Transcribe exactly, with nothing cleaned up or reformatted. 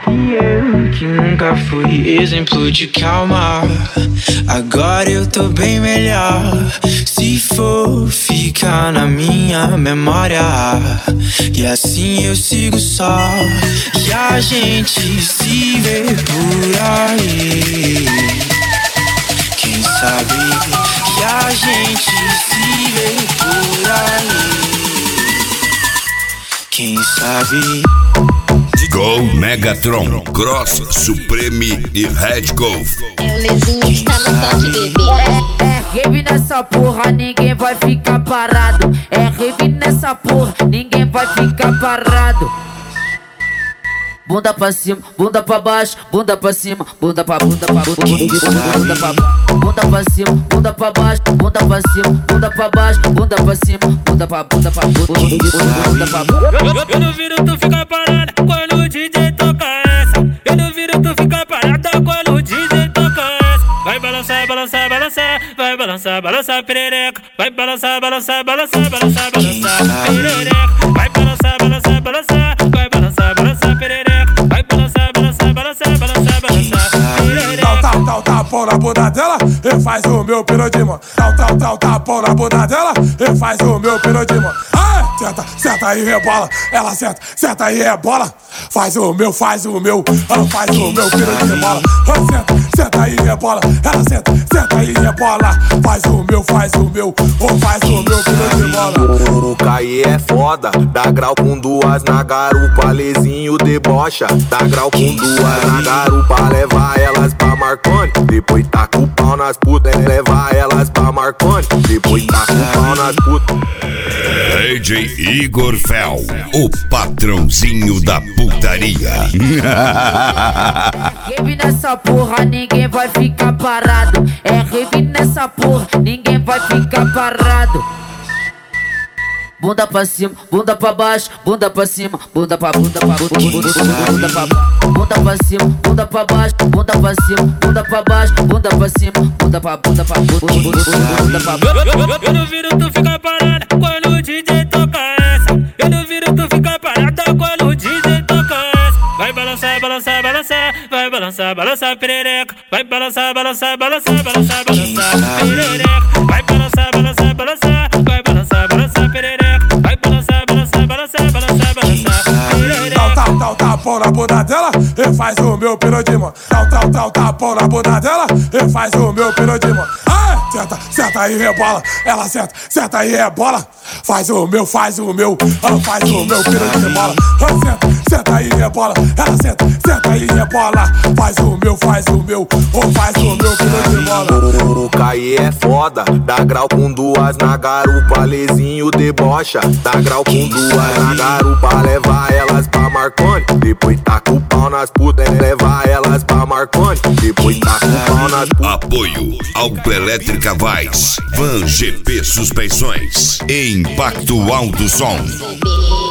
E eu que nunca fui exemplo de calma, agora eu tô bem melhor. Se for ficar na minha memória, e assim eu sigo só. E a gente se vê por aí, quem sabe? E a gente se vê por aí, quem sabe? Go Megatron, Cross Supreme e Red Golf. É o Lezinho que está no toque, bebê. É rave nessa porra, ninguém vai ficar parado. É rave nessa porra, ninguém vai ficar parado. Bunda pra cima, bunda pra baixo, bunda pra cima, bunda pra bunda pra bunda, bunda pra bunda pra cima, bunda pra baixo, bunda pra cima, bunda pra baixo, bunda pra cima, bunda pra bunda pra bunda, bunda pra bunda. Eu duvido tu ficar parada quando o D J toca essa. Eu duvido tu ficar parada quando o D J toca essa. Vai balançar, balançar, balançar, vai balançar, balançar perereca. Vai balançar, balançar, balançar, balançar, balançar perereca. Vai balançar, balançar, balançar, vai balançar, balançar perereca. Vai balançar, balançar, balançar, balançar, balançar perereca. Tal, tal, tal, tapão na bunda dela e faz o meu pino de mão. Tal, tal, tal, tapão na bunda dela e faz o meu pino de mão. Senta, senta e rebola, ela senta, senta e rebola. Faz o meu, faz o meu, ela faz o meu pino de bola. Senta, senta e rebola, ela senta, senta e rebola. Faz o meu, faz o meu, ou faz o meu pino de bola. O Caê é foda, dá grau com duas na garupa, Lezinho debocha. Dá grau com duas na garupa, leva elas pra Marconi. Depois taca o pau nas putas, leva elas pra Marconi. Depois taca o pau nas putas. D J Igor Fel, o patrãozinho da putaria. Rave nessa porra, ninguém vai ficar parado. É rave nessa porra, ninguém vai ficar parado. Bunda pra cima, bunda pra baixo, bunda pra cima, bunda pra bunda pra bunda, bunda pra bunda pra cima, bunda pra baixo, bunda pra cima, bunda pra baixo, bunda pra cima, bunda pra bunda pra bunda, bunda pra bunda. Eu duvido tu ficar parada quando o D J toca essa. Eu duvido tu ficar parada quando o D J toca essa. Vai balançar, balançar, balançar, vai balançar, balançar perereca. Vai balançar, balançar, balançar, balançar, balançar perereca. Vai balançar, balançar, balançar, vai balançar, balançar perereca. Vai balançar, balançar, balançar, balançar, balançar perereca. Tal, tal, tal, tapão na bunda dela e faz o meu pino de mão. Tal, tal, tal, tapão na bunda dela e faz o meu pino de mão. Senta, senta e rebola, ela senta, senta e rebola. Faz o meu, faz o meu, ela faz o meu pino de bola. Senta, senta e rebola, ela senta, senta e rebola. Faz o meu, faz o meu, ou faz o meu pino de bola. O Caê é foda, dá grau com duas na garupa, Lezinho debocha. Dá grau com duas na garupa, leva elas pra Marconi. Depois taca o pau nas putas, leva elas pra Marconi. Depois taca o pau nas putas. Apoio Autoelétrica Vaz, Van G P Suspensões, Impacto Alto Som.